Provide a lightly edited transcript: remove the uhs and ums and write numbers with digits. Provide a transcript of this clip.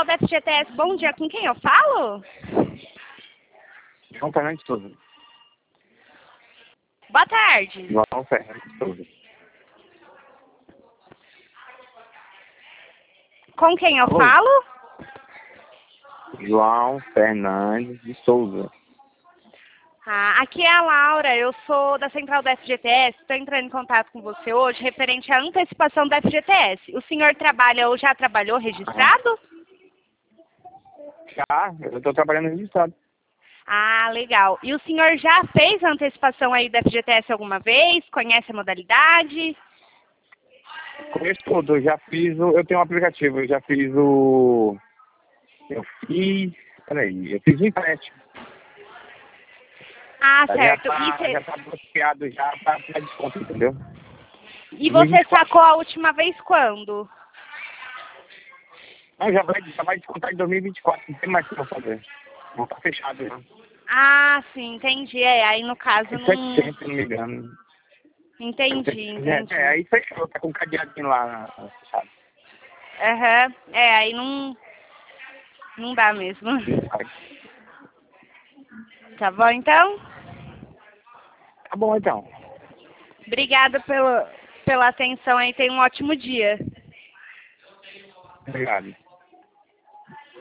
Central da FGTS, bom dia. Com quem eu falo? João Fernandes Souza. Boa tarde. João Fernandes Souza. Com quem eu Alô? falo? João Fernandes de Souza. Aqui é a Laura, eu sou da Central da FGTS, estou entrando em contato com você hoje referente à antecipação da FGTS. O senhor trabalha ou já trabalhou registrado? Já, eu estou trabalhando registrado. Legal. E o senhor já fez a antecipação aí da FGTS alguma vez? Conhece a modalidade? Conheço tudo, eu já fiz eu tenho um aplicativo, eu já fiz o... Eu fiz o empréstimo. Certo. Já tá bloqueado, já tá pra desconto, entendeu? E você 2024. sacou a última vez quando? Não, já vai descontar em 2024, não tem mais o que eu fazer. Não tá fechado, não. Sim, entendi. Aí no caso não... 700, se não me engano. Entendi. Aí fechou, tá com um cadeadinho lá fechado. Aí não dá mesmo. Tá bom, então? Tá bom, então. Obrigada pela atenção aí. Tenha um ótimo dia. Obrigado.